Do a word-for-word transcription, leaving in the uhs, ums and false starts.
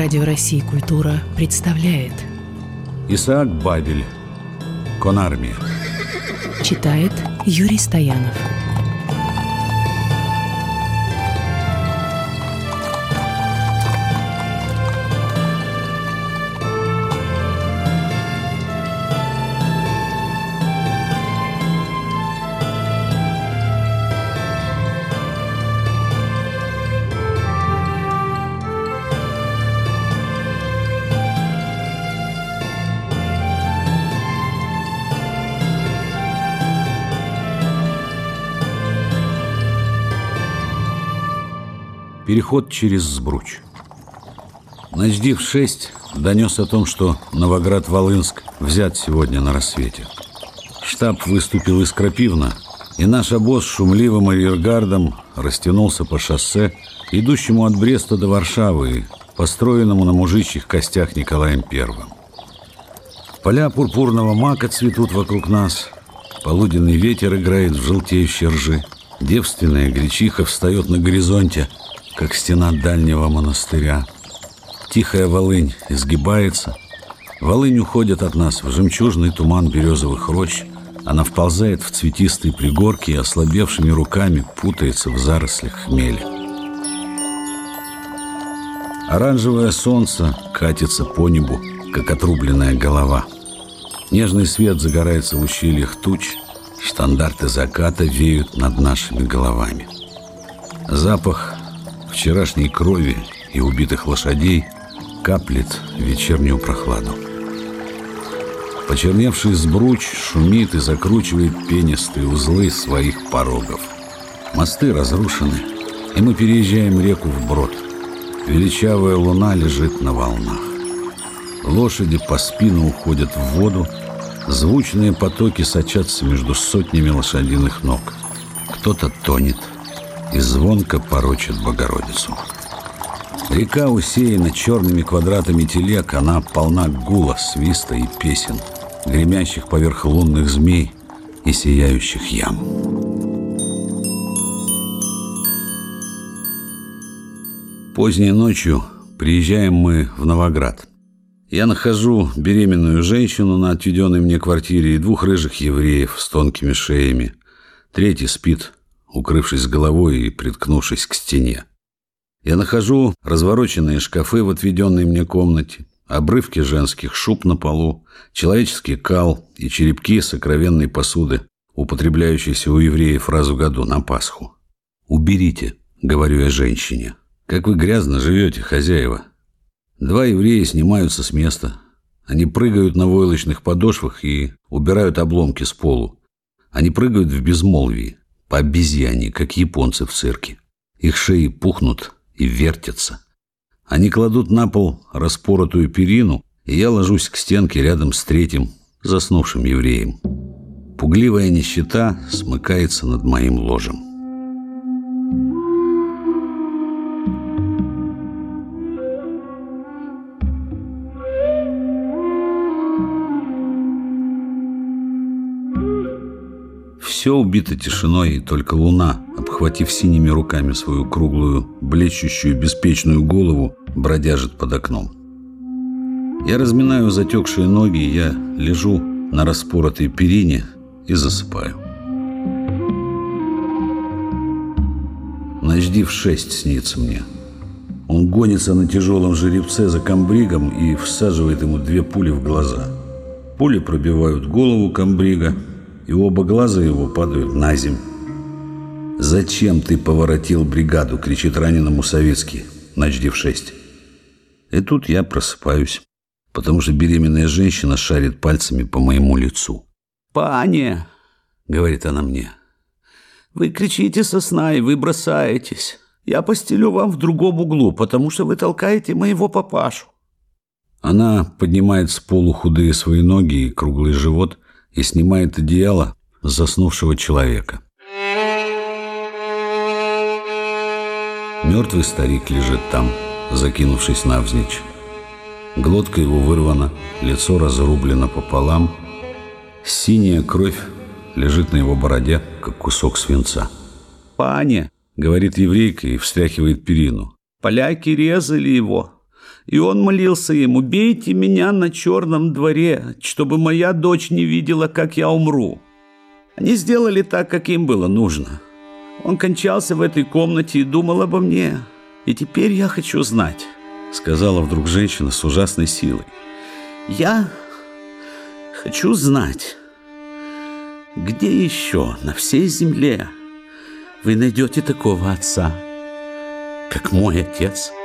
Радио России «Культура» представляет. Исаак Бабель. Конармия. Читает Юрий Стоянов. Переход через Збруч. Ночдив шесть донес о том, что Новоград-Волынск взят сегодня на рассвете. Штаб выступил из Крапивна, и наш обоз шумливым арьергардом растянулся по шоссе, идущему от Бреста до Варшавы, построенному на мужичьих костях Николаем Первым. Поля пурпурного мака цветут вокруг нас, полуденный ветер играет в желтеющие ржи, девственная гречиха встает на горизонте, как стена дальнего монастыря. Тихая Волынь изгибается. Волынь уходит от нас в жемчужный туман березовых рощ. Она вползает в цветистые пригорки и ослабевшими руками путается в зарослях хмеля. Оранжевое солнце катится по небу, как отрубленная голова. Нежный свет загорается в ущельях туч. Штандарты заката веют над нашими головами. Запах вчерашней крови и убитых лошадей каплет в вечернюю прохладу. Почерневший Збруч шумит и закручивает пенистые узлы своих порогов. Мосты разрушены, и мы переезжаем реку вброд. Величавая луна лежит на волнах. Лошади по спину уходят в воду, звучные потоки сочатся между сотнями лошадиных ног. Кто-то тонет и звонко порочит Богородицу. Река усеяна черными квадратами телег, она полна гула, свиста и песен, гремящих поверх лунных змей и сияющих ям. Поздней ночью приезжаем мы в Новоград. Я нахожу беременную женщину на отведенной мне квартире и двух рыжих евреев с тонкими шеями. Третий спит, укрывшись головой и приткнувшись к стене. Я нахожу развороченные шкафы в отведенной мне комнате, обрывки женских шуб на полу, человеческий кал и черепки сокровенной посуды, употребляющейся у евреев раз в году на Пасху. «Уберите», — говорю я женщине, — «как вы грязно живете, хозяева». Два еврея снимаются с места. Они прыгают на войлочных подошвах и убирают обломки с полу. Они прыгают в безмолвии, по обезьяне, как японцы в цирке. Их шеи пухнут и вертятся. Они кладут на пол распоротую перину, и я ложусь к стенке рядом с третьим, заснувшим евреем. Пугливая нищета смыкается над моим ложем. Все убито тишиной, и только луна, обхватив синими руками свою круглую, блещущую, беспечную голову, бродяжит под окном. Я разминаю затекшие ноги, я лежу на распоротой перине и засыпаю. Ночдив шесть снится мне. Он гонится на тяжелом жеребце за комбригом и всаживает ему две пули в глаза. Пули пробивают голову комбрига, и оба глаза его падают на землю. «Зачем ты поворотил бригаду?» — кричит раненому Савицкий, ночдив шесть. И тут я просыпаюсь, потому что беременная женщина шарит пальцами по моему лицу. «Пане!» — говорит она мне. «Вы кричите со сна, и вы бросаетесь. Я постелю вам в другом углу, потому что вы толкаете моего папашу». Она поднимает с полу худые свои ноги и круглый живот и снимает одеяло с заснувшего человека. Мертвый старик лежит там, закинувшись навзничь. Глотка его вырвана, лицо разрублено пополам. Синяя кровь лежит на его бороде, как кусок свинца. «Пане!» — говорит еврейка и встряхивает перину. «Поляки резали его. И он молился им: «Убейте меня на черном дворе, чтобы моя дочь не видела, как я умру». Они сделали так, как им было нужно. Он кончался в этой комнате и думал обо мне. И теперь я хочу знать, — сказала вдруг женщина с ужасной силой. Я хочу знать, где еще на всей земле вы найдете такого отца, как мой отец?